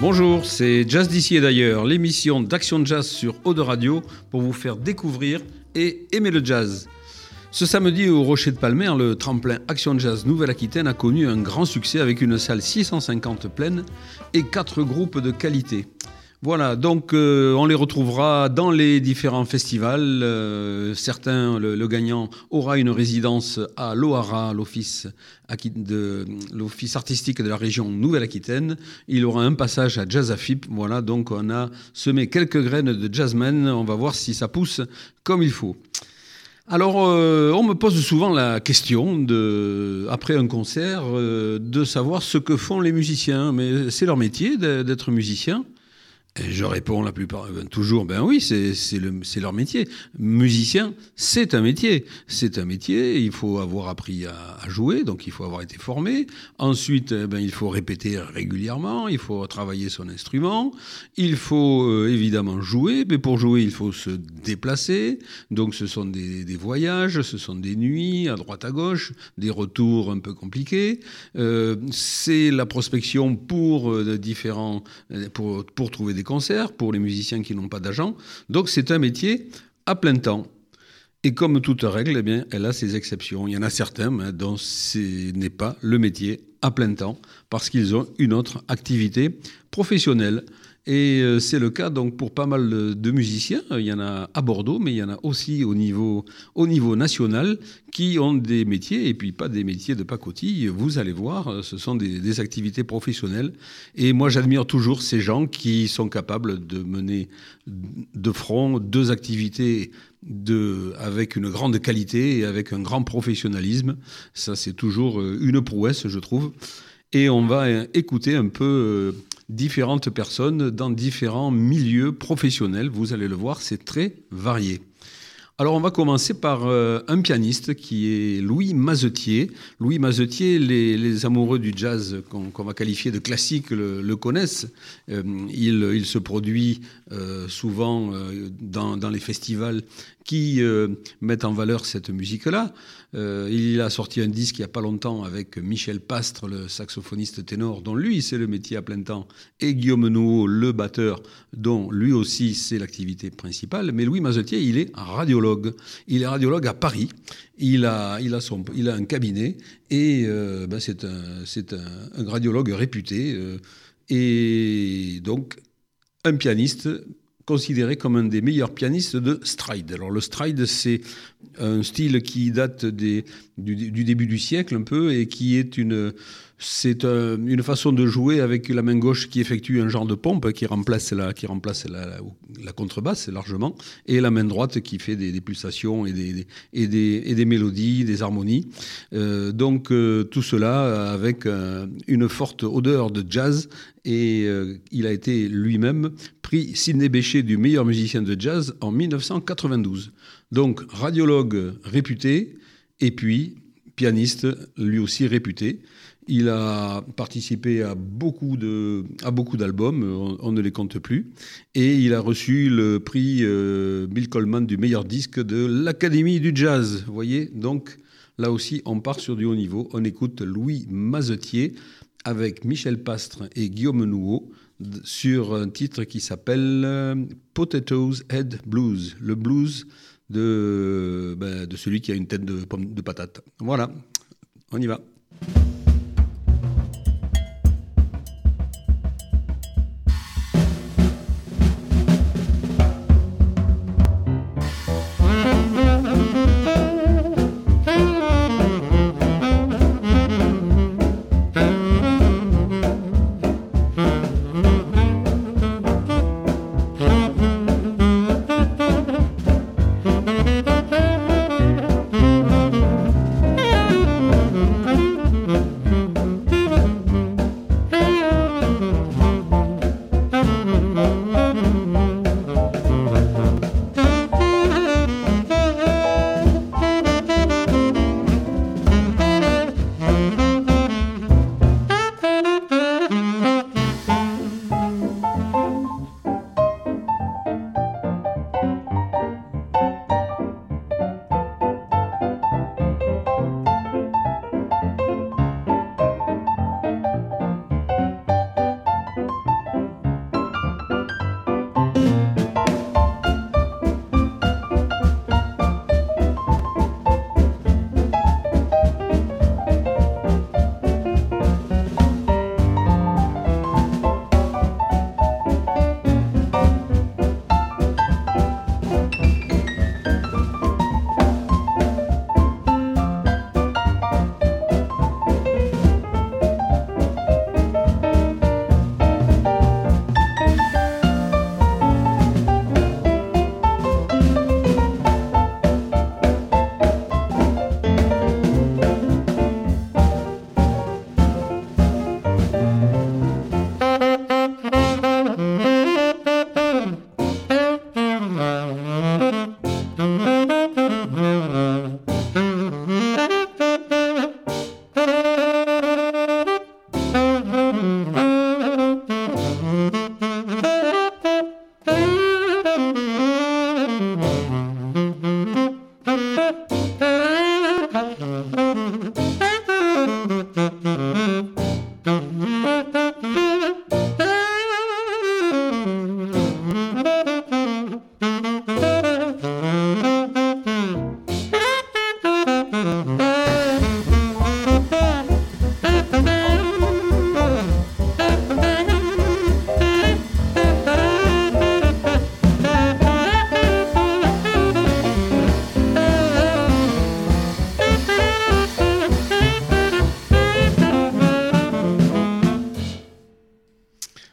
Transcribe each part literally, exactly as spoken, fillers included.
Bonjour, c'est Jazz d'ici et d'ailleurs, l'émission d'Action Jazz sur Eau de Radio pour vous faire découvrir et aimer le jazz. Ce samedi au Rocher de Palmer, le tremplin Action Jazz Nouvelle-Aquitaine a connu un grand succès avec une salle six cent cinquante pleine et quatre groupes de qualité. Voilà, donc euh, on les retrouvera dans les différents festivals. Euh, certains, le, le gagnant aura une résidence à l'O A R A, l'office, de, l'office artistique de la région Nouvelle-Aquitaine. Il aura un passage à Jazz Afip. Voilà, donc on a semé quelques graines de jazzmen. On va voir si ça pousse comme il faut. Alors, euh, on me pose souvent la question, de, après un concert, euh, de savoir ce que font les musiciens. Mais c'est leur métier d'être musicien. Et je réponds la plupart, ben, toujours, ben oui, c'est, c'est, le, c'est leur métier. Musicien, c'est un métier. C'est un métier, il faut avoir appris à, à jouer, donc il faut avoir été formé. Ensuite, ben, il faut répéter régulièrement, il faut travailler son instrument, il faut euh, évidemment jouer, mais pour jouer, il faut se déplacer. Donc ce sont des, des voyages, ce sont des nuits à droite à gauche, des retours un peu compliqués. Euh, c'est la prospection pour euh, différents, pour, pour trouver des concerts pour les musiciens qui n'ont pas d'agent. Donc c'est un métier à plein temps. Et comme toute règle, eh bien, elle a ses exceptions. Il y en a certains hein, dont ce n'est pas le métier à plein temps parce qu'ils ont une autre activité professionnelle. Et euh, c'est le cas donc pour pas mal de, de musiciens. Il y en a à Bordeaux, mais il y en a aussi au niveau, au niveau national qui ont des métiers, et puis pas des métiers de pacotille. Vous allez voir, ce sont des, des activités professionnelles. Et moi, j'admire toujours ces gens qui sont capables de mener de front deux activités de, avec une grande qualité et avec un grand professionnalisme. Ça, c'est toujours une prouesse, je trouve. Et on va écouter un peu euh, différentes personnes dans différents milieux professionnels. Vous allez le voir, c'est très varié. Alors, on va commencer par euh, un pianiste qui est Louis Mazetier. Louis Mazetier, les, les amoureux du jazz qu'on, qu'on va qualifier de classique le, le connaissent. Euh, il, il se produit euh, souvent euh, dans, dans les festivals qui euh, mettent en valeur cette musique-là. Euh, il a sorti un disque il n'y a pas longtemps avec Michel Pastre, le saxophoniste ténor, dont lui, c'est le métier à plein temps, et Guillaume Nouaud, le batteur, dont lui aussi, c'est l'activité principale. Mais Louis Mazetier, il est radiologue. Il est radiologue à Paris. Il a, il a, son, il a un cabinet et euh, ben c'est, un, c'est un, un radiologue réputé. Euh, et donc, un pianiste considéré comme un des meilleurs pianistes de stride. Alors le stride, c'est un style qui date des, du, du début du siècle un peu et qui est une, c'est un, une façon de jouer avec la main gauche qui effectue un genre de pompe qui remplace la, qui remplace la, la, la contrebasse largement, et la main droite qui fait des, des pulsations et des, des, et, des, et des mélodies, des harmonies. Euh, donc euh, tout cela avec euh, une forte odeur de jazz. Et euh, il a été lui-même prix Sidney Bechet du meilleur musicien de jazz en dix-neuf cent quatre-vingt-douze. Donc radiologue réputé et puis pianiste lui aussi réputé. Il a participé à beaucoup, de, à beaucoup d'albums, on, on ne les compte plus. Et il a reçu le prix euh, Bill Coleman du meilleur disque de l'Académie du Jazz. Vous voyez, donc là aussi on part sur du haut niveau. On écoute Louis Mazetier avec Michel Pastre et Guillaume Nouaud sur un titre qui s'appelle Potatoes Head Blues, le blues de, ben, de celui qui a une tête de pomme de patate. Voilà, on y va. Mm-hmm.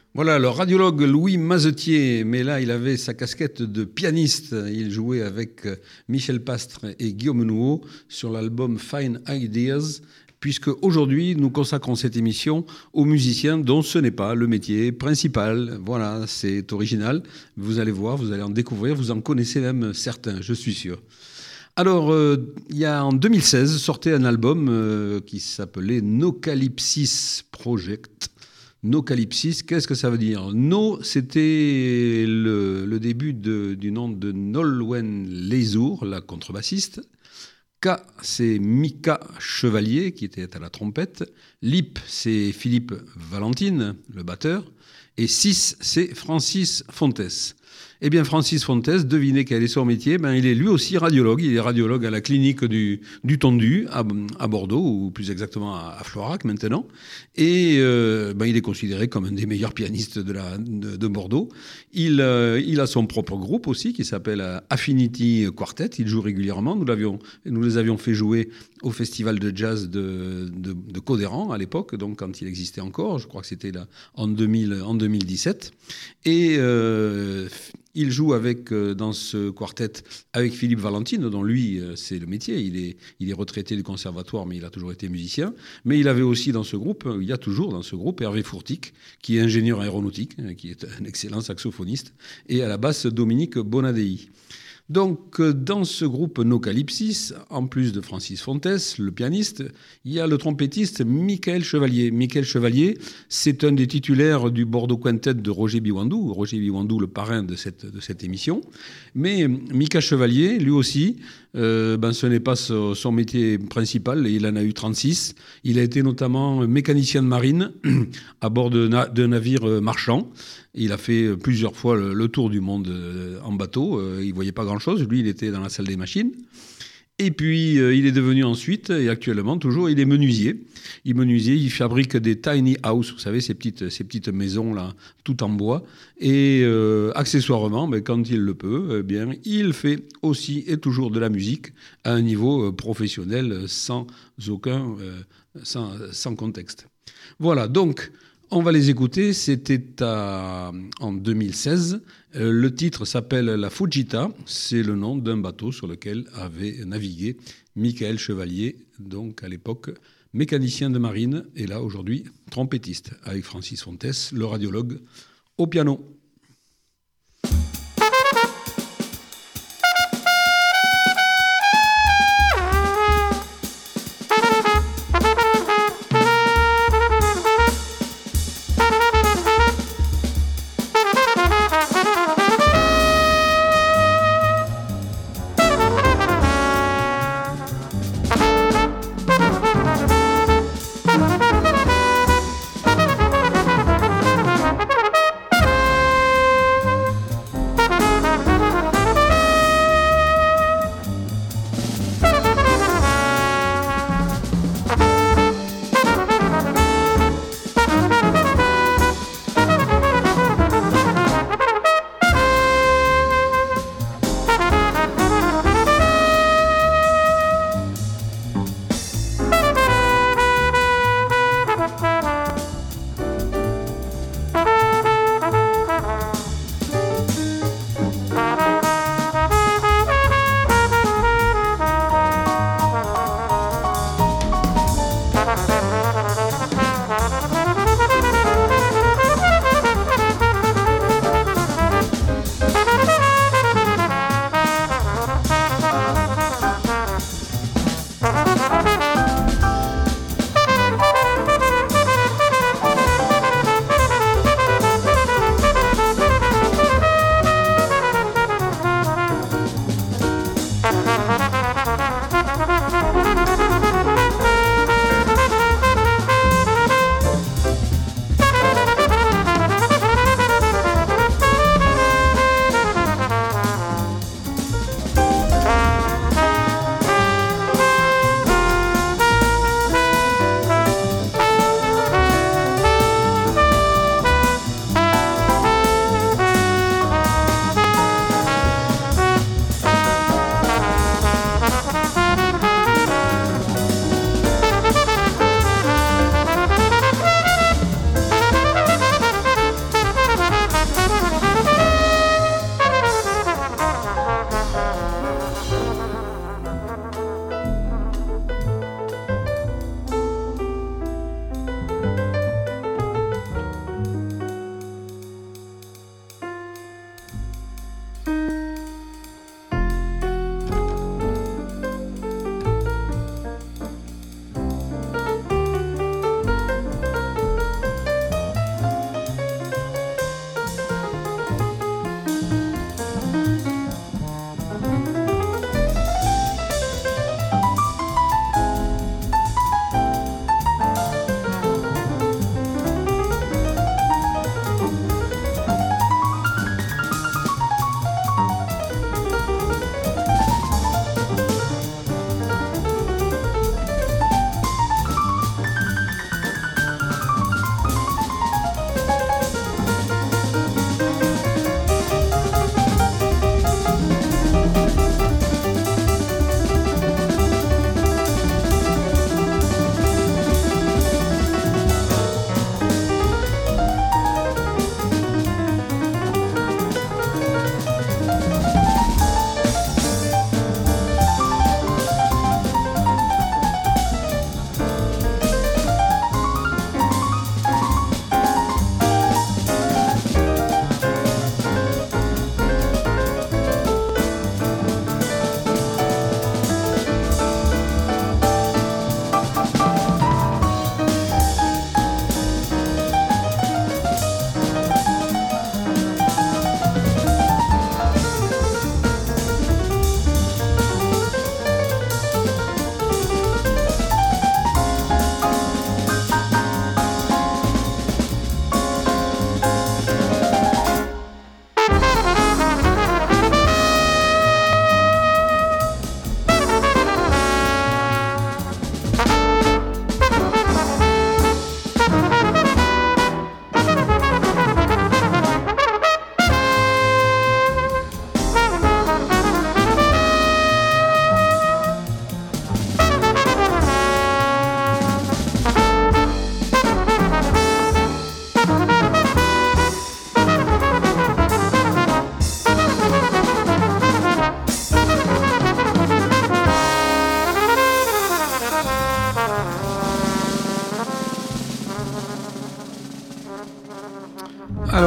Voilà, le radiologue Louis Mazetier, mais là, il avait sa casquette de pianiste. Il jouait avec Michel Pastre et Guillaume Nouveau sur l'album Fine Ideas, puisque aujourd'hui, nous consacrons cette émission aux musiciens dont ce n'est pas le métier principal. Voilà, c'est original. Vous allez voir, vous allez en découvrir, vous en connaissez même certains, je suis sûr. Alors, euh, il y a en deux mille seize, sortait un album euh, qui s'appelait Nocalypsis Project. Nocalypsis, qu'est-ce que ça veut dire ? No, c'était le, le début de, du nom de Nolwenn Leisure, la contrebassiste. K, c'est Mika Chevalier, qui était à la trompette. Lip, c'est Philippe Valentine, le batteur. Et six, c'est Francis Fontes. Eh bien, Francis Fontes, devinez quel est son métier ? Ben, il est lui aussi radiologue. Il est radiologue à la clinique du, du Tondu, à, à Bordeaux, ou plus exactement à, à Florac maintenant. Et euh, ben, il est considéré comme un des meilleurs pianistes de, la, de, de Bordeaux. Il, euh, il a son propre groupe aussi, qui s'appelle Affinity Quartet. Il joue régulièrement. Nous, l'avions, nous les avions fait jouer au festival de jazz de, de, de Codéran à l'époque, donc quand il existait encore. Je crois que c'était là en, deux mille, en deux mille dix-sept. Et... Euh, il joue avec, euh, dans ce quartet avec Philippe Valentine, dont lui, euh, c'est le métier. Il est, il est retraité du conservatoire, mais il a toujours été musicien. Mais il avait aussi dans ce groupe, il y a toujours dans ce groupe, Hervé Fourtic, qui est ingénieur aéronautique, qui est un excellent saxophoniste, et à la basse, Dominique Bonadei. Donc, dans ce groupe Nocalypsis, en plus de Francis Fontes, le pianiste, il y a le trompettiste Michael Chevalier. Michael Chevalier, c'est un des titulaires du Bordeaux Quintet de Roger Biwandou. Roger Biwandou, le parrain de cette, de cette émission. Mais Mika Chevalier, lui aussi, euh, ben, ce n'est pas son, son métier principal. Il en a eu trente-six. Il a été notamment mécanicien de marine à bord de, na- de navires marchands. Il a fait plusieurs fois le, le tour du monde euh, en bateau. Euh, il ne voyait pas grand-chose. Lui, il était dans la salle des machines. Et puis, euh, il est devenu ensuite, et actuellement toujours, il est menuisier. Il est menuisier, il fabrique des tiny house, vous savez, ces petites, ces petites maisons-là, tout en bois. Et euh, accessoirement, ben, quand il le peut, eh bien, il fait aussi et toujours de la musique à un niveau euh, professionnel sans aucun, euh, sans, sans contexte. Voilà, donc... On va les écouter, c'était à, en deux mille seize. Euh, le titre s'appelle La Fujita, c'est le nom d'un bateau sur lequel avait navigué Michael Chevalier, donc à l'époque mécanicien de marine, et là aujourd'hui trompettiste, avec Francis Fontes, le radiologue, au piano.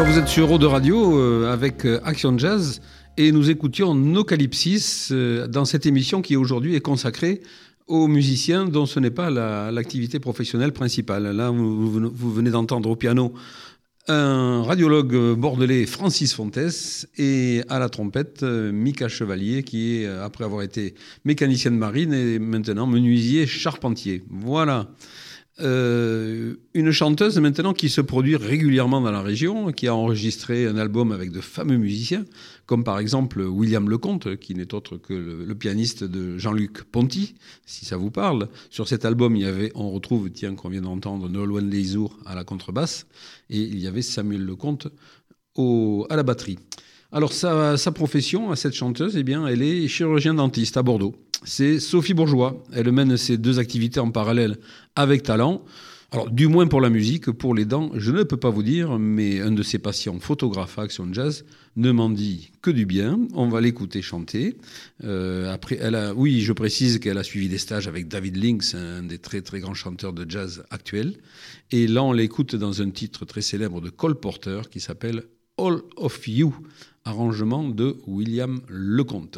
Alors vous êtes sur Eau de Radio euh, avec euh, Action Jazz et nous écoutions Nocalypsis euh, dans cette émission qui aujourd'hui est consacrée aux musiciens dont ce n'est pas la, l'activité professionnelle principale. Là, vous, vous venez d'entendre au piano un radiologue bordelais, Francis Fontes, et à la trompette, Mika Chevalier, qui est, après avoir été mécanicien de marine, et maintenant menuisier charpentier. Voilà. Euh, une chanteuse maintenant qui se produit régulièrement dans la région, qui a enregistré un album avec de fameux musiciens, comme par exemple William Lecomte, qui n'est autre que le, le pianiste de Jean-Luc Ponty, si ça vous parle. Sur cet album, il y avait, on retrouve, tiens, qu'on vient d'entendre, Nolwenn Leisure à la contrebasse, et il y avait Samuel Lecomte au, à la batterie. Alors sa, sa profession à cette chanteuse, eh bien, elle est chirurgien dentiste à Bordeaux. C'est Sophie Bourgeois. Elle mène ces deux activités en parallèle avec talent. Alors, du moins pour la musique, pour les dents, je ne peux pas vous dire, mais un de ses patients, photographe à Action Jazz, ne m'en dit que du bien. On va l'écouter chanter. Euh, après, elle a, oui, je précise qu'elle a suivi des stages avec David Lynx, un des très très grands chanteurs de jazz actuels. Et là, on l'écoute dans un titre très célèbre de Cole Porter qui s'appelle All of You, arrangement de William Lecomte.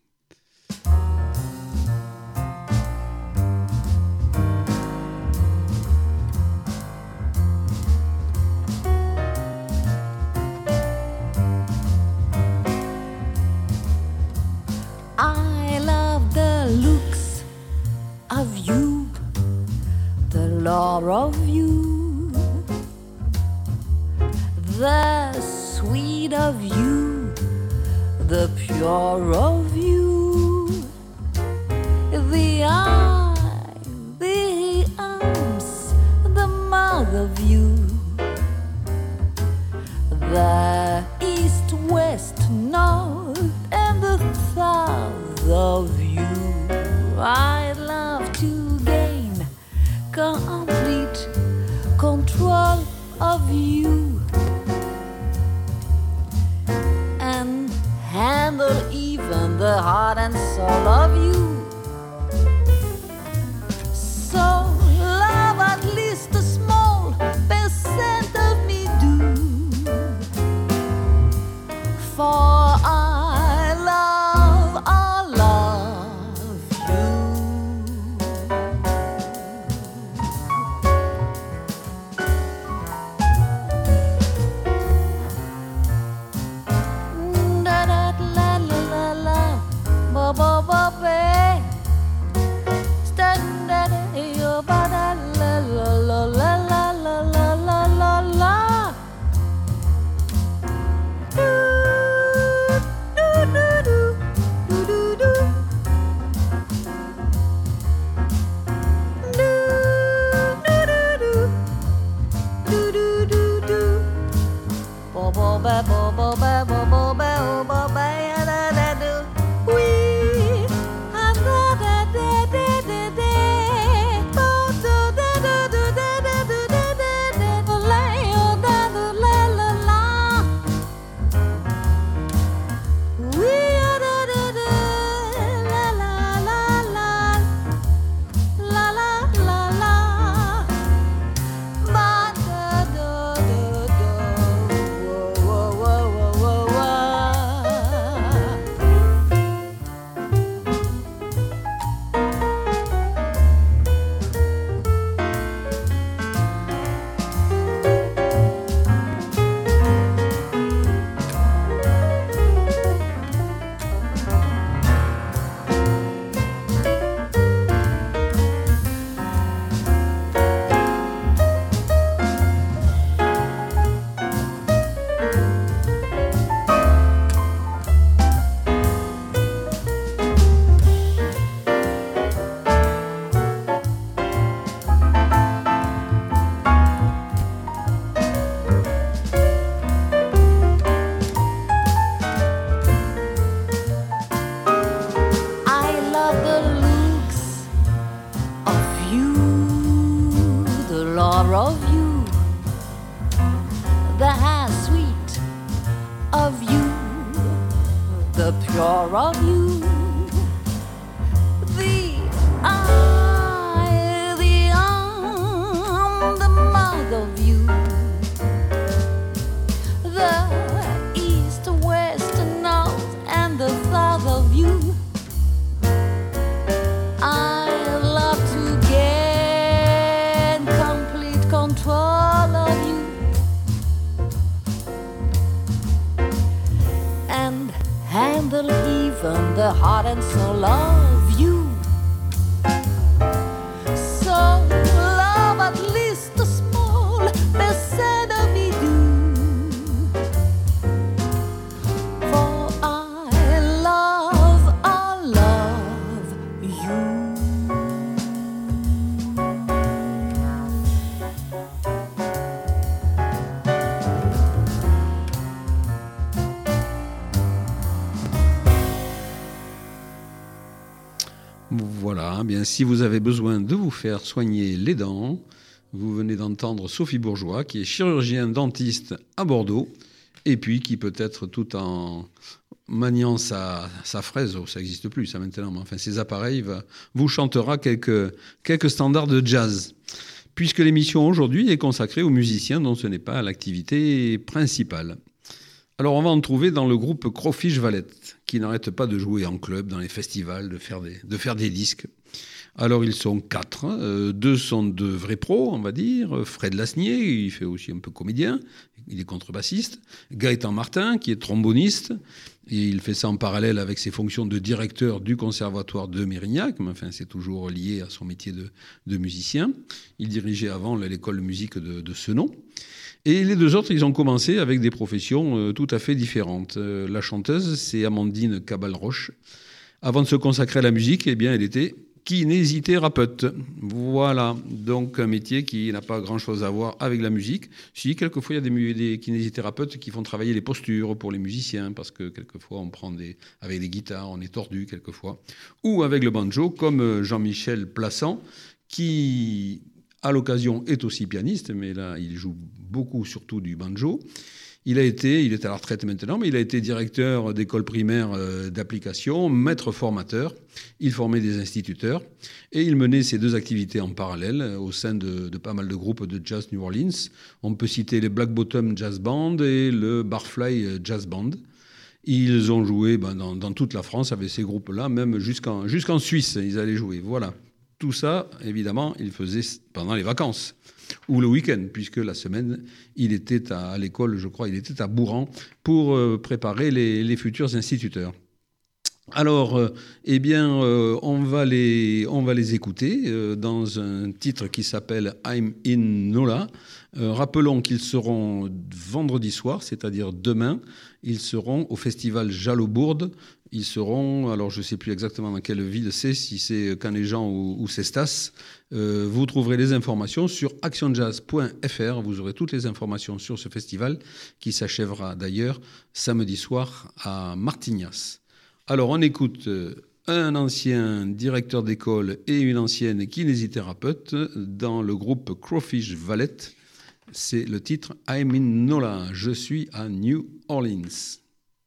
I love the looks of you, the lure of you, the sweet of you, the pure of you, the eye, the arms, the mouth of you, the east, west, north, and the south of you. I'd love to gain complete control of you and handle even the heart and soul of you. So love at least a small percent of me do, for I love, I love you. Da da la la la la, ba ba ba ba. Stand da da yo ba da la la la la la la la la la la. The the heart and soul of you. So love at least a small percent of me do. For I love, I love you. Voilà, bien si vous avez besoin de vous faire soigner les dents, vous venez d'entendre Sophie Bourgeois, qui est chirurgien dentiste à Bordeaux, et puis qui peut-être tout en maniant sa, sa fraise, oh, ça n'existe plus ça maintenant, mais enfin ses appareils, va, vous chantera quelques, quelques standards de jazz. Puisque l'émission aujourd'hui est consacrée aux musiciens dont ce n'est pas l'activité principale. Alors on va en trouver dans le groupe Crawfish Valette, qui n'arrête pas de jouer en club, dans les festivals, de faire des, de faire des disques. Alors ils sont quatre, euh, deux sont de vrais pros, on va dire. Fred Lasnier, il fait aussi un peu comédien, il est contrebassiste. Gaëtan Martin, qui est tromboniste, et il fait ça en parallèle avec ses fonctions de directeur du conservatoire de Mérignac, mais enfin c'est toujours lié à son métier de, de musicien. Il dirigeait avant l'école de musique de, de Senon. Et les deux autres, ils ont commencé avec des professions euh, tout à fait différentes. Euh, la chanteuse, c'est Amandine Cabal-Roche. Avant de se consacrer à la musique, eh bien, elle était kinésithérapeute. Voilà, donc un métier qui n'a pas grand-chose à voir avec la musique. Si, quelquefois, il y a des, des kinésithérapeutes qui font travailler les postures pour les musiciens, parce que quelquefois, on prend des, avec des guitares, on est tordu quelquefois. Ou avec le banjo, comme Jean-Michel Plassans, qui... à l'occasion, est aussi pianiste, mais là, il joue beaucoup, surtout du banjo. Il a été, il est à la retraite maintenant, mais il a été directeur d'école primaire euh, d'application, maître formateur. Il formait des instituteurs et il menait ces deux activités en parallèle au sein de, de pas mal de groupes de jazz New Orleans. On peut citer les Black Bottom Jazz Band et le Barfly Jazz Band. Ils ont joué ben, dans, dans toute la France avec ces groupes-là, même jusqu'en, jusqu'en Suisse, ils allaient jouer. Voilà. Tout ça, évidemment, il faisait pendant les vacances ou le week-end, puisque la semaine, il était à, à l'école, je crois, il était à Bourran pour euh, préparer les, les futurs instituteurs. Alors, euh, eh bien, euh, on va les, on va les écouter euh, dans un titre qui s'appelle I'm in Nola. Euh, rappelons qu'ils seront vendredi soir, c'est-à-dire demain, ils seront au festival Jalaubourd. Ils seront, alors je ne sais plus exactement dans quelle ville c'est, si c'est Canéjan ou, ou Cestas. Euh, vous trouverez les informations sur action jazz point f r. Vous aurez toutes les informations sur ce festival qui s'achèvera d'ailleurs samedi soir à Martignas. Alors on écoute un ancien directeur d'école et une ancienne kinésithérapeute dans le groupe Crawfish Valette. C'est le titre I'm in Nola, je suis à New Orleans.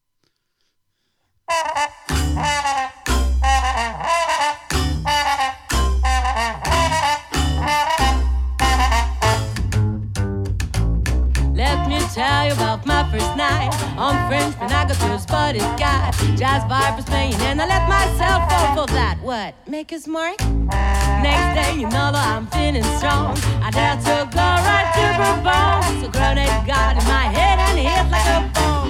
Let me tell you about my first night on French Panaga's buddy got jazz vibers playing and I let myself fall for that. What? Make us mark? Next day, you know that I'm feeling strong. I dare to go right to Bourbon. So grenade got in my head and it hit like a bomb.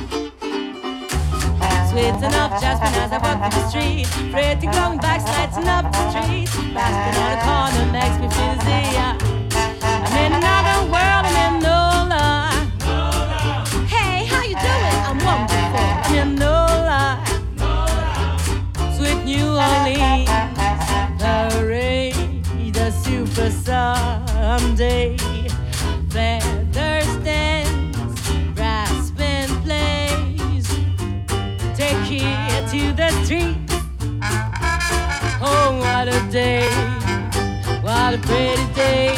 Sweet enough, Jasmine, as I walk through the street. Pretty glowing back, slighting up the street. Basking on the corner makes me feel dizzy. I'm in another world, I'm in Nola. Hey, how you doing? I'm wonderful. I'm in Nola. Sweet New Orleans, the rain, the super Sunday. Feathers dance, brass band plays. Take it to the street. Oh, what a day, what a pretty day.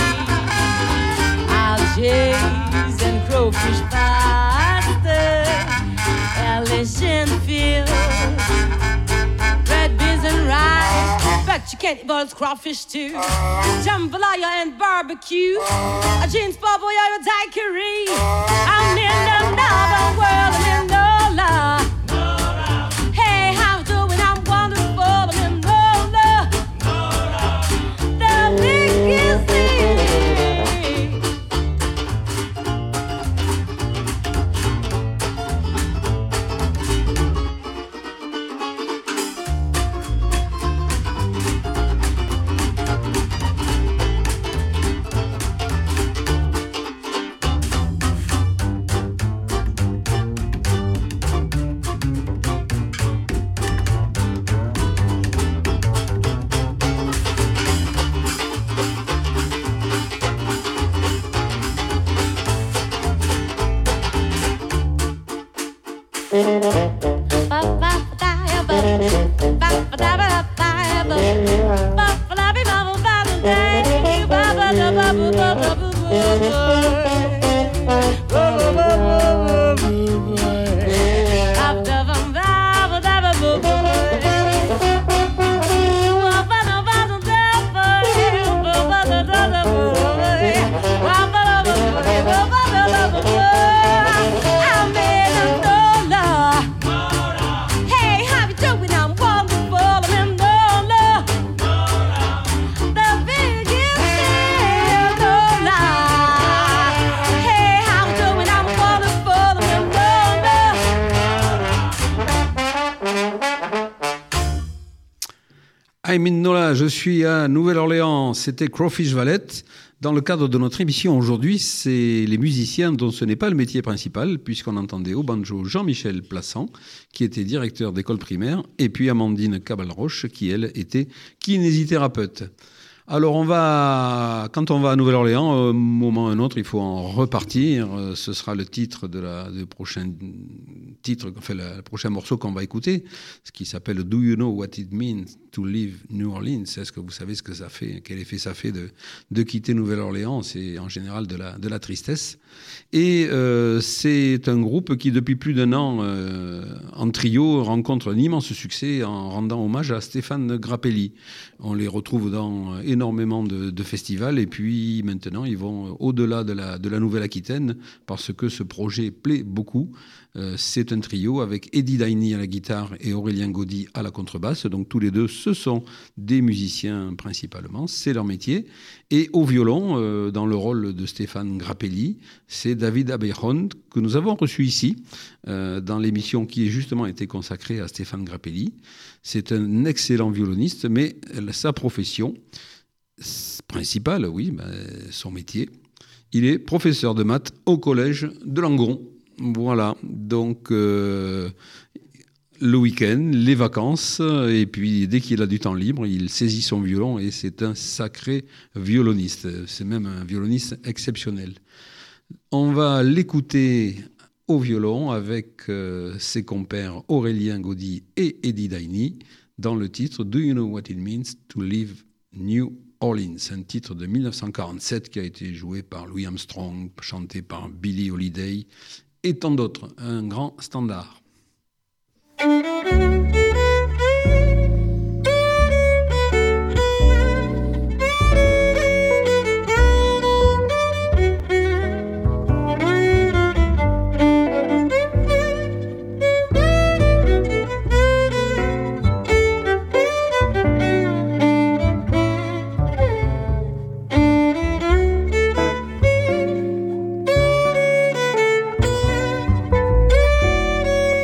Algaes and crawfish pasta, elation fields, red beans and rice. Bet you can't eat boiled crawfish too. Jambalaya and barbecue, a jeans bubble, yeah, a daiquiri. I'm in another world, I'm in Nola. Hey, how you doing? I'm wonderful, I'm in Nola. The biggest thing. I'm in Nola, je suis à Nouvelle-Orléans. C'était Crawfish Valet. Dans le cadre de notre émission aujourd'hui, c'est les musiciens dont ce n'est pas le métier principal, puisqu'on entendait au banjo Jean-Michel Plassans, qui était directeur d'école primaire, et puis Amandine Cabal-Roche, qui, elle, était kinésithérapeute. Alors, on va, quand on va à Nouvelle-Orléans, un moment ou un autre, il faut en repartir. Ce sera le titre de la, de prochain titre, enfin, le, le prochain morceau qu'on va écouter, ce qui s'appelle Do You Know What It Means to Leave New Orleans? Est-ce que vous savez ce que ça fait, quel effet ça fait de, de quitter Nouvelle-Orléans? C'est en général de la, de la tristesse. Et euh, c'est un groupe qui, depuis plus d'un an, euh, en trio, rencontre un immense succès en rendant hommage à Stéphane Grappelli. On les retrouve dans énormément de, de festivals, et puis maintenant, ils vont au-delà de la, de la Nouvelle-Aquitaine, parce que ce projet plaît beaucoup. Euh, c'est un trio avec Eddie Daini à la guitare et Aurélien Gaudy à la contrebasse. Donc tous les deux, ce sont des musiciens principalement, c'est leur métier. Et au violon, euh, dans le rôle de Stéphane Grappelli, c'est David Abeyron, que nous avons reçu ici, euh, dans l'émission qui a justement été consacrée à Stéphane Grappelli. C'est un excellent violoniste, mais sa profession principale, oui, ben, son métier, il est professeur de maths au collège de Langon. Voilà, donc euh, le week-end, les vacances, et puis dès qu'il a du temps libre, il saisit son violon et c'est un sacré violoniste. C'est même un violoniste exceptionnel. On va l'écouter au violon avec euh, ses compères Aurélien Gaudy et Eddie Daini dans le titre Do You Know What It Means to Leave New Orleans, un titre de dix-neuf cent quarante-sept qui a été joué par Louis Armstrong, chanté par Billie Holiday et tant d'autres, un grand standard. Do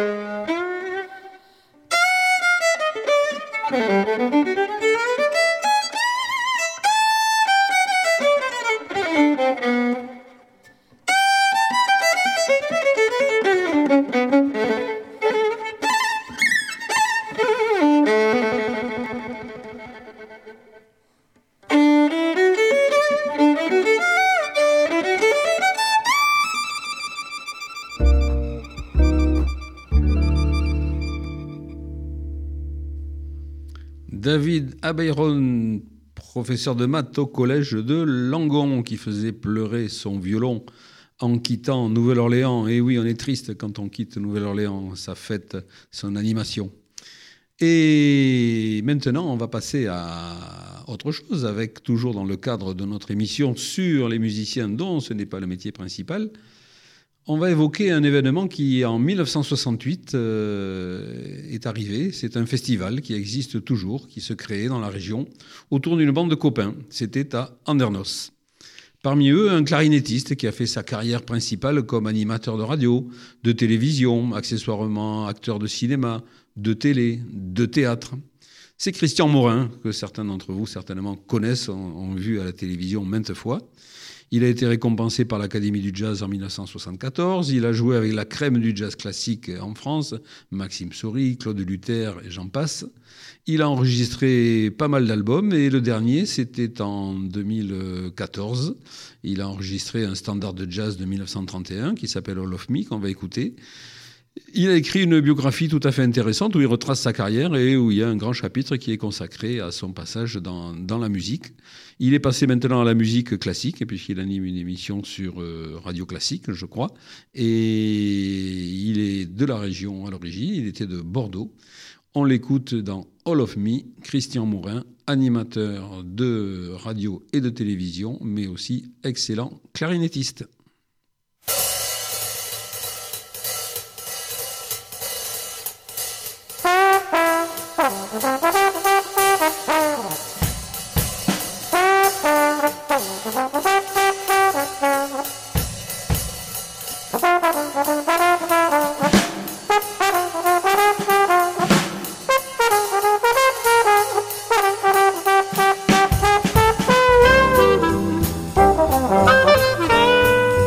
David Abeyron, professeur de maths au collège de Langon, qui faisait pleurer son violon en quittant Nouvelle-Orléans. Et oui, on est triste quand on quitte Nouvelle-Orléans, ça fête son animation. Et maintenant, on va passer à autre chose, avec toujours dans le cadre de notre émission sur les musiciens dont ce n'est pas le métier principal. On va évoquer un événement qui, en mille neuf cent soixante-huit, euh, est arrivé. C'est un festival qui existe toujours, qui se créait dans la région, autour d'une bande de copains. C'était à Andernos. Parmi eux, un clarinettiste qui a fait sa carrière principale comme animateur de radio, de télévision, accessoirement acteur de cinéma, de télé, de théâtre. C'est Christian Morin, que certains d'entre vous certainement connaissent, ont, ont vu à la télévision maintes fois. Il a été récompensé par l'Académie du Jazz en mille neuf cent soixante-quatorze. Il a joué avec la crème du jazz classique en France, Maxime Saury, Claude Luther et j'en passe. Il a enregistré pas mal d'albums et le dernier, c'était en deux mille quatorze. Il a enregistré un standard de jazz de mille neuf cent trente et un qui s'appelle All of Me, qu'on va écouter. Il a écrit une biographie tout à fait intéressante où il retrace sa carrière et où il y a un grand chapitre qui est consacré à son passage dans, dans la musique. Il est passé maintenant à la musique classique puisqu'il anime une émission sur euh, Radio Classique, je crois. Et il est de la région à l'origine, il était de Bordeaux. On l'écoute dans All of Me, Christian Morin, animateur de radio et de télévision, mais aussi excellent clarinettiste. Thank you.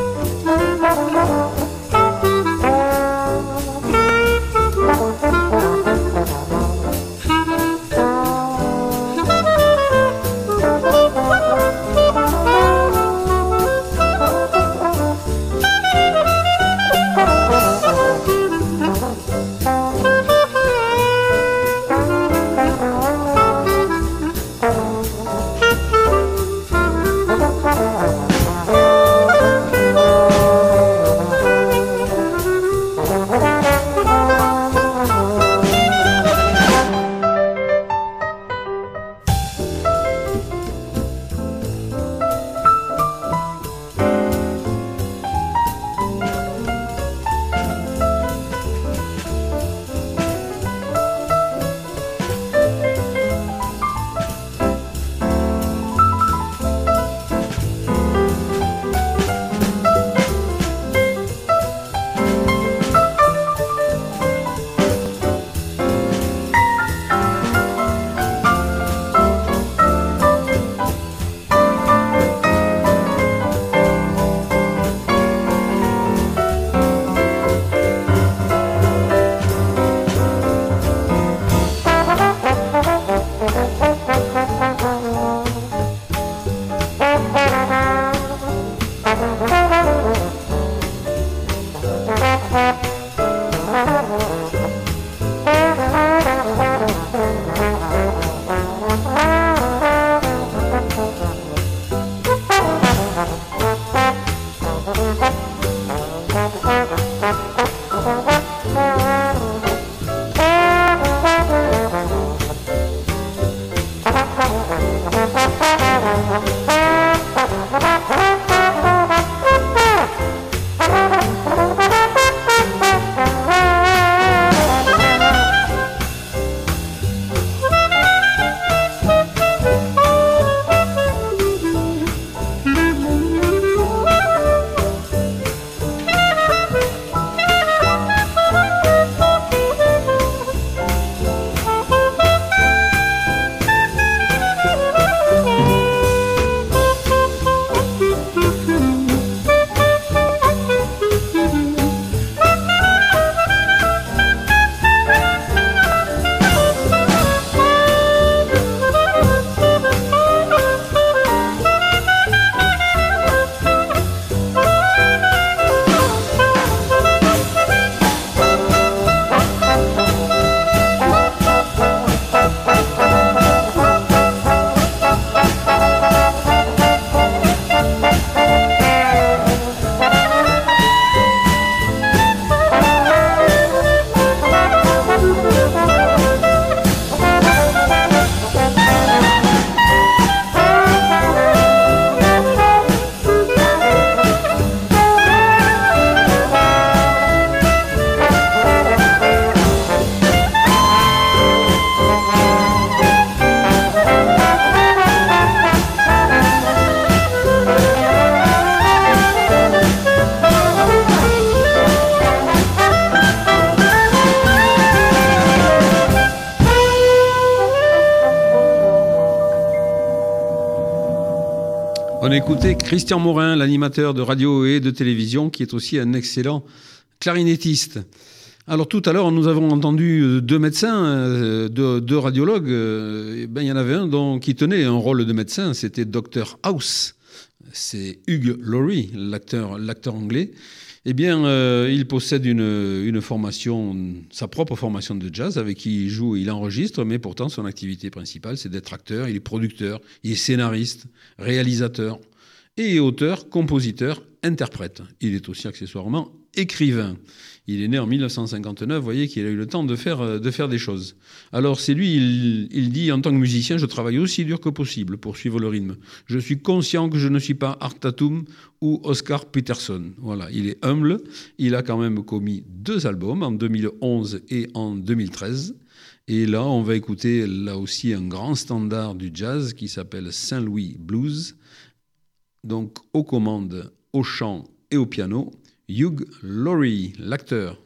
On a écouté Christian Morin, l'animateur de radio et de télévision, qui est aussi un excellent clarinettiste. Alors tout à l'heure, nous avons entendu deux médecins, deux, deux radiologues. Et ben, il y en avait un dont, qui tenait un rôle de médecin, c'était docteur House. C'est Hugh Laurie, l'acteur, l'acteur anglais. Eh bien, euh, il possède une, une formation, sa propre formation de jazz, avec qui il joue et il enregistre, mais pourtant son activité principale, c'est d'être acteur. Il est producteur, il est scénariste, réalisateur et auteur, compositeur, interprète. Il est aussi accessoirement écrivain. Il est né en dix-neuf cent cinquante-neuf, vous voyez qu'il a eu le temps de faire, de faire des choses. Alors c'est lui, il, il dit, en tant que musicien, je travaille aussi dur que possible pour suivre le rythme. Je suis conscient que je ne suis pas Art Tatum ou Oscar Peterson. Voilà, il est humble, il a quand même commis deux albums, en deux mille onze et en deux mille treize. Et là, on va écouter là aussi un grand standard du jazz qui s'appelle Saint-Louis Blues. Donc aux commandes, au chant et au piano, Hugh Laurie, l'acteur.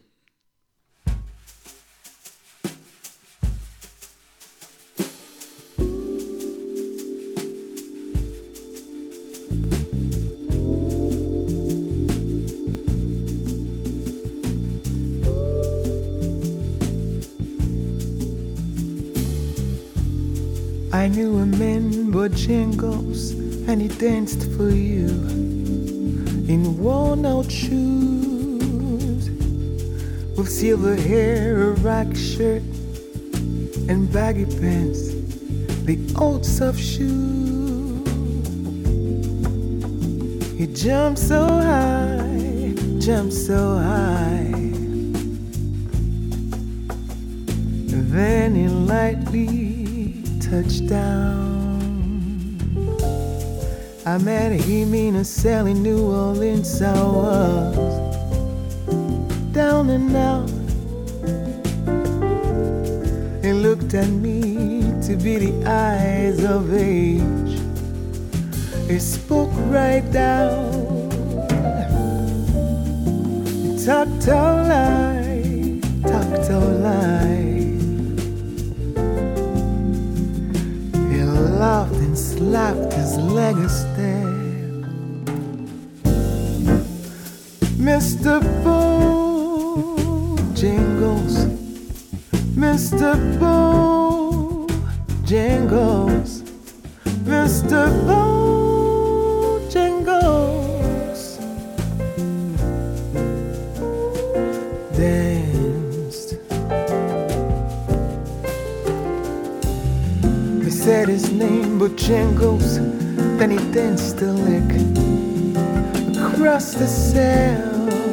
I knew a man Bojangles, and he danced for you in worn-out shoes, with silver hair, a rack shirt, and baggy pants, the old soft shoe. He jumped so high, jumped so high, and then he lightly touched down. I met him in a cell in New Orleans. I was down and out. He looked at me to be the eyes of age. He spoke right down. He talked all life, talked all life. He laughed and slapped his leg a step. Mister Bojangles, Mister Bojangles, Mister Bojangles danced. He said his name, Bojangles, then he danced a lick across the cell.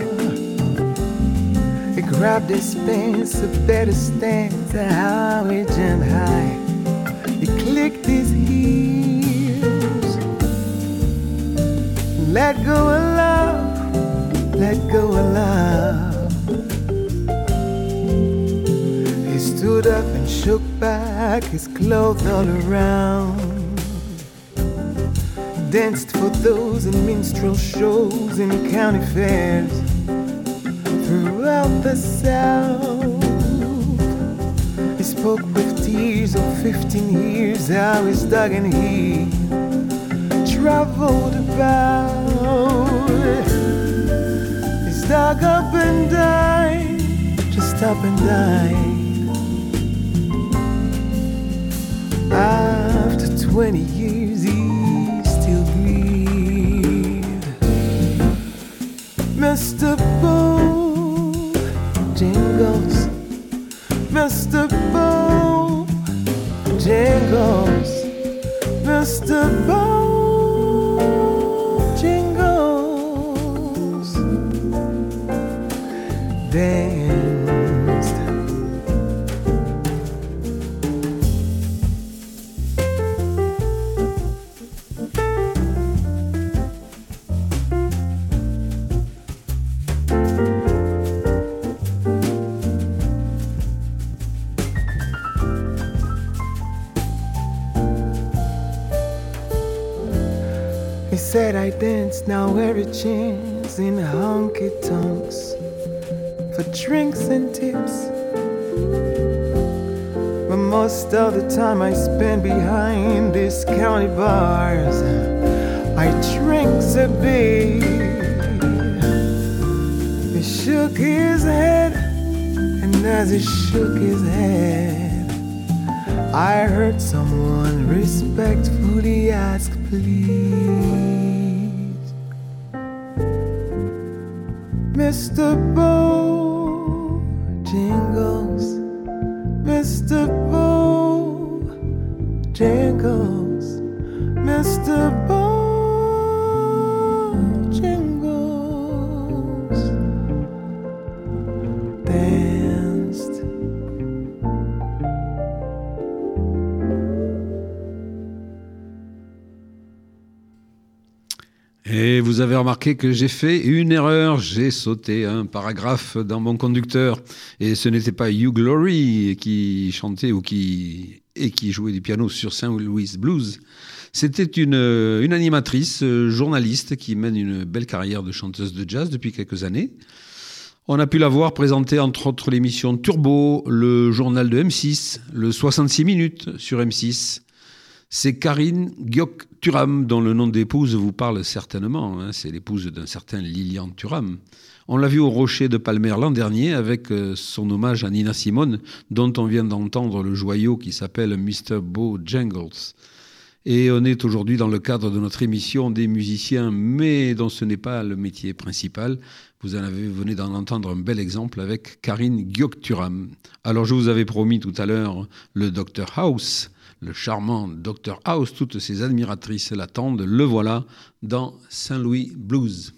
He grabbed his pants, a better stance, how he jumped high. He clicked his heels. Let go of love, let go of love. He stood up and shook back his clothes all around. Danced for those in minstrel shows and county fairs throughout the South. He spoke with tears of fifteen years, how his dog and he traveled about. His dog up and died, just up and died. After twenty years, he Mister Bojangles, Mister Bojangles, Mister Bojangles danced. He said I dance now every chance in honky tonks for drinks and tips, but most of the time I spend behind these county bars, I drank the beer. He shook his head, and as he shook his head, I heard someone respectfully ask, please, Mister Bojangles, Mister Bojangles, Mister Bojangles danced. Et vous avez remarqué que j'ai fait une erreur, j'ai sauté un paragraphe dans mon conducteur. Et ce n'était pas Hugh Laurie qui chantait ou qui, et qui jouait du piano sur Saint Louis Blues. C'était une, une animatrice, journaliste qui mène une belle carrière de chanteuse de jazz depuis quelques années. On a pu la voir présenter entre autres l'émission Turbo, le journal de M six, le soixante-six minutes sur M six. C'est Karine Gyok-Turam, dont le nom d'épouse vous parle certainement. Hein, c'est l'épouse d'un certain Lilian Thuram. On l'a vu au Rocher de Palmer l'an dernier avec son hommage à Nina Simone, dont on vient d'entendre le joyau qui s'appelle Mister Bojangles. Et on est aujourd'hui dans le cadre de notre émission des musiciens, mais dont ce n'est pas le métier principal. Vous en avez, venez d'en entendre un bel exemple avec Karine Gyok-Turam. Alors je vous avais promis tout à l'heure le docteur House, le charmant docteur House, toutes ses admiratrices l'attendent, le voilà dans Saint Louis Blues.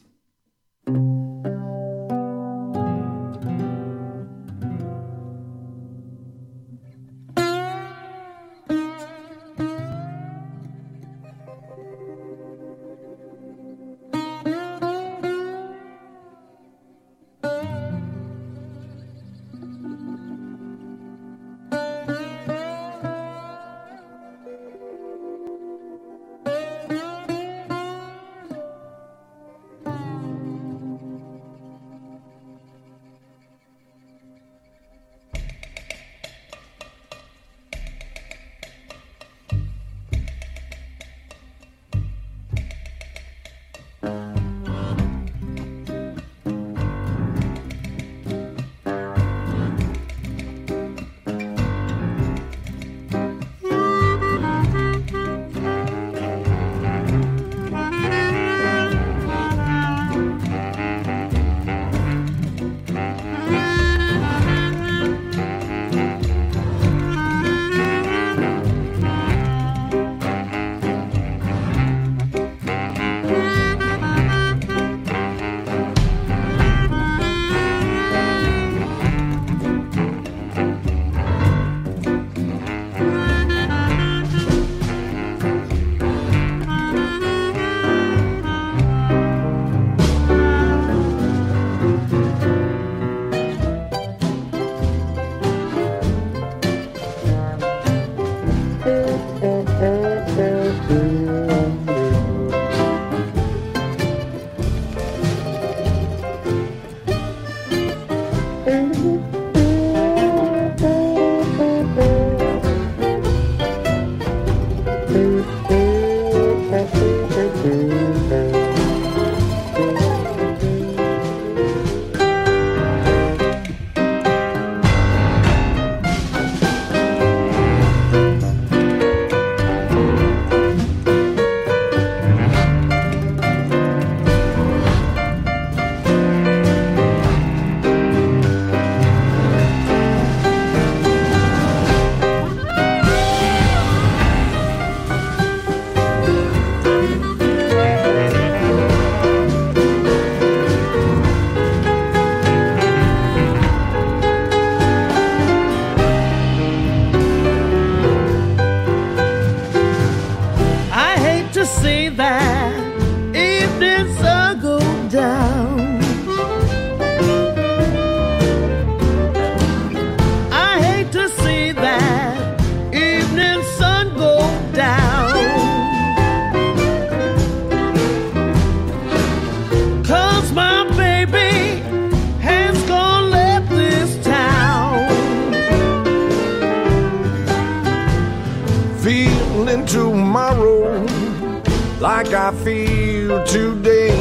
Tomorrow like I feel today.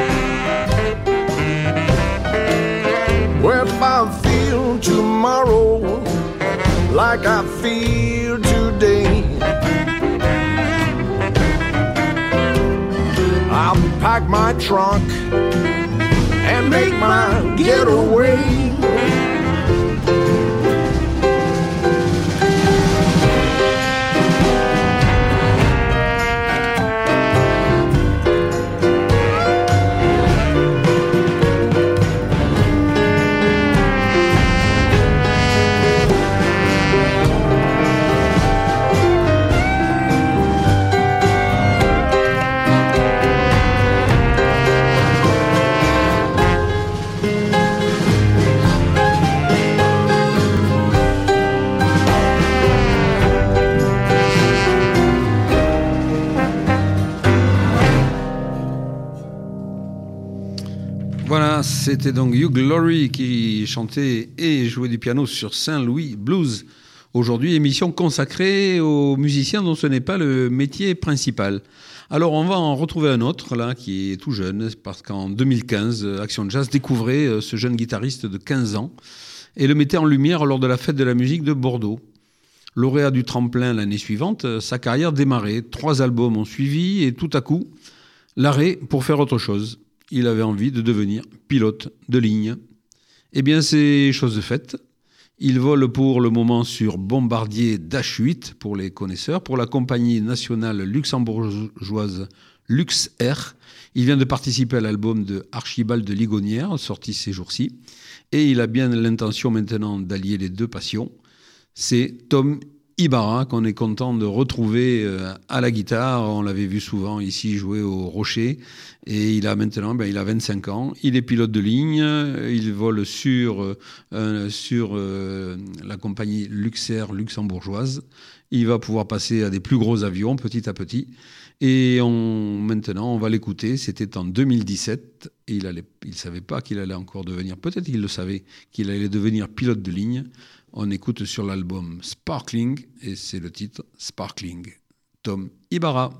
Well, if I feel tomorrow like I feel today, I'll pack my trunk and make my getaway. Voilà, c'était donc Hugh Laurie qui chantait et jouait du piano sur Saint-Louis Blues. Aujourd'hui, émission consacrée aux musiciens dont ce n'est pas le métier principal. Alors, on va en retrouver un autre, là, qui est tout jeune, parce qu'en deux mille quinze, Action Jazz découvrait ce jeune guitariste de quinze ans et le mettait en lumière lors de la fête de la musique de Bordeaux. Lauréat du tremplin l'année suivante, sa carrière démarrait. Trois albums ont suivi et tout à coup, l'arrêt pour faire autre chose. Il avait envie de devenir pilote de ligne. Eh bien, c'est chose faite. Il vole pour le moment sur Bombardier Dash huit, pour les connaisseurs, pour la compagnie nationale luxembourgeoise Luxair. Il vient de participer à l'album de Archibald de Ligonière, sorti ces jours-ci. Et il a bien l'intention maintenant d'allier les deux passions. C'est Tom Ibarra qu'on est content de retrouver à la guitare. On l'avait vu souvent ici jouer au Rocher. Et il a maintenant, ben, il a vingt-cinq ans. Il est pilote de ligne. Il vole sur, euh, sur euh, la compagnie Luxair luxembourgeoise. Il va pouvoir passer à des plus gros avions petit à petit. Et on, maintenant, on va l'écouter. C'était en deux mille dix-sept. Et il ne il savait pas qu'il allait encore devenir, peut-être qu'il le savait, qu'il allait devenir pilote de ligne. On écoute sur l'album Sparkling, et c'est le titre Sparkling. Tom Ibarra.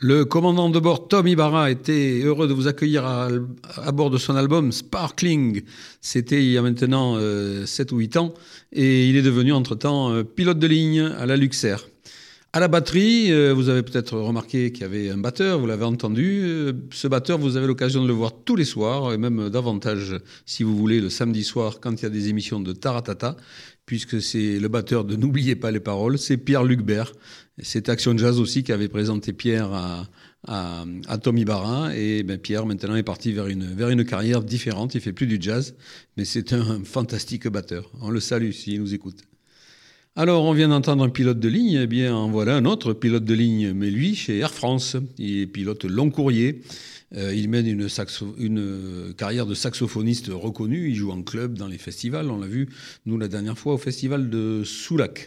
Le commandant de bord Tom Ibarra était heureux de vous accueillir à, à bord de son album Sparkling. C'était il y a maintenant euh, sept ou huit ans et il est devenu entre-temps euh, pilote de ligne à la Luxair. À la batterie, euh, vous avez peut-être remarqué qu'il y avait un batteur, vous l'avez entendu. Euh, ce batteur, vous avez l'occasion de le voir tous les soirs et même davantage, si vous voulez, le samedi soir quand il y a des émissions de Taratata, puisque c'est le batteur de N'oubliez pas les paroles, c'est Pierre-Luc Bert. C'est Action Jazz aussi qui avait présenté Pierre à, à, à Tom Ibarra. Et ben Pierre, maintenant, est parti vers une, vers une carrière différente. Il fait plus du jazz, mais c'est un fantastique batteur. On le salue s'il nous écoute. Alors, on vient d'entendre un pilote de ligne. Eh bien, en voilà un autre pilote de ligne, mais lui, chez Air France. Il est pilote long courrier. Euh, il mène une, saxo- une carrière de saxophoniste reconnu. Il joue en club, dans les festivals. On l'a vu, nous, la dernière fois, au festival de Soulac.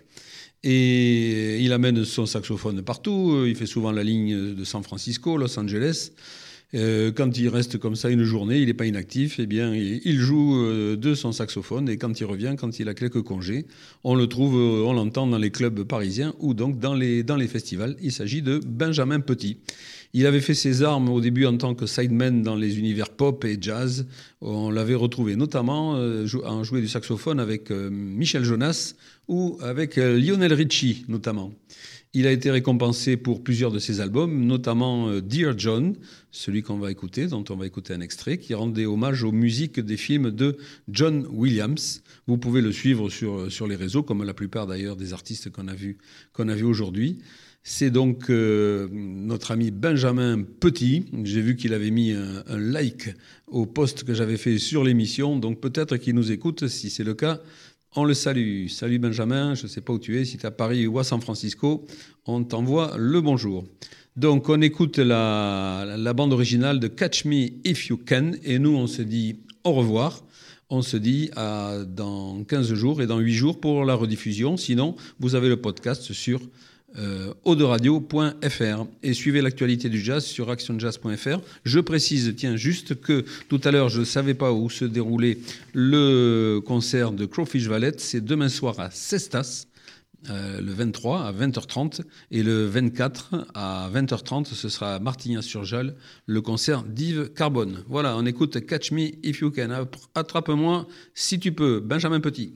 Et il amène son saxophone partout. Il fait souvent la ligne de San Francisco, Los Angeles. Euh, quand il reste comme ça une journée, il n'est pas inactif, eh bien, il, il joue euh, de son saxophone. Et quand il revient, quand il a quelques congés, on le trouve, euh, on l'entend dans les clubs parisiens ou donc dans les, dans les festivals. Il s'agit de Benjamin Petit. Il avait fait ses armes au début en tant que sideman dans les univers pop et jazz. On l'avait retrouvé notamment euh, en jouer du saxophone avec euh, Michel Jonas ou avec euh, Lionel Richie notamment. Il a été récompensé pour plusieurs de ses albums, notamment euh, Dear John, celui qu'on va écouter, dont on va écouter un extrait, qui rendait hommage aux musiques des films de John Williams. Vous pouvez le suivre sur, sur les réseaux, comme la plupart d'ailleurs des artistes qu'on a vus qu'on a vu aujourd'hui. C'est donc euh, notre ami Benjamin Petit. J'ai vu qu'il avait mis un, un like au post que j'avais fait sur l'émission, donc peut-être qu'il nous écoute. Si c'est le cas, on le salue. Salut Benjamin, je ne sais pas où tu es, si tu es à Paris ou à San Francisco, on t'envoie le bonjour. Donc on écoute la, la bande originale de Catch Me If You Can et nous on se dit au revoir. On se dit à dans quinze jours et dans huit jours pour la rediffusion. Sinon, vous avez le podcast sur Euh, oderadio point f r et suivez l'actualité du jazz sur action jazz point f r. Je précise, tiens, juste que tout à l'heure, je ne savais pas où se déroulait le concert de Crawfish Ballet. C'est demain soir à Cestas, euh, le vingt-trois à vingt heures trente, et le vingt-quatre à vingt heures trente, ce sera à Martignas-sur-Jalles, le concert d'Yves Carbone. Voilà, on écoute Catch Me If You Can. Attrape-moi si tu peux, Benjamin Petit.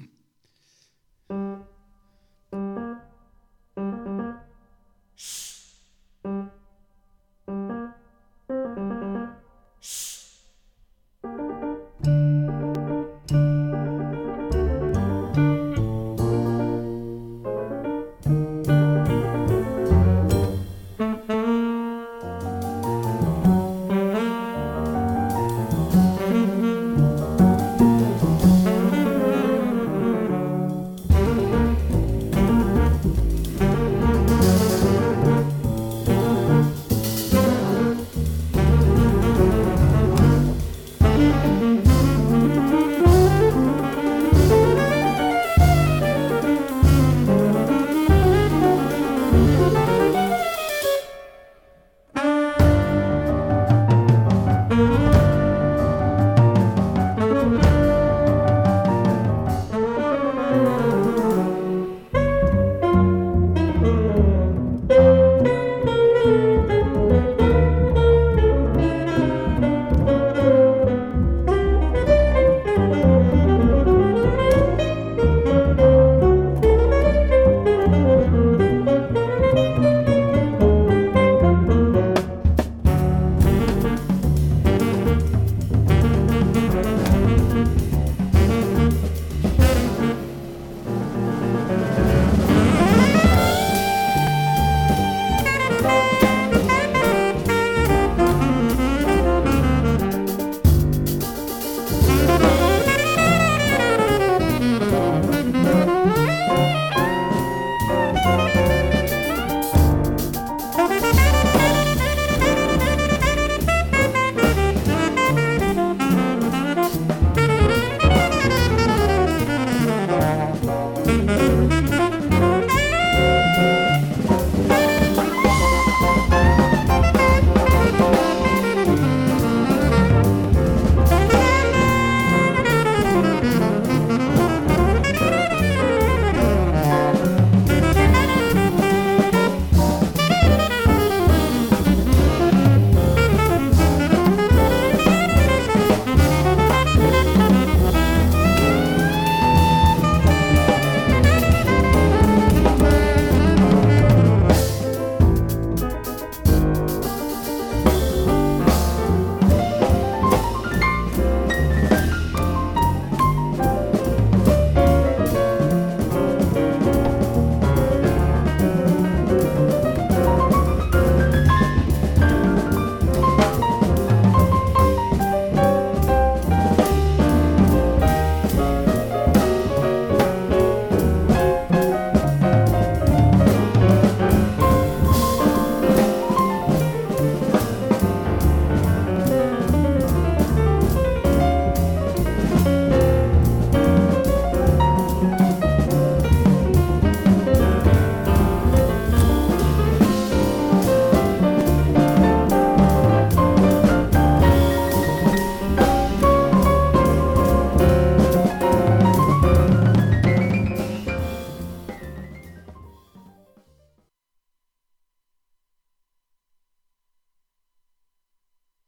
Thank you.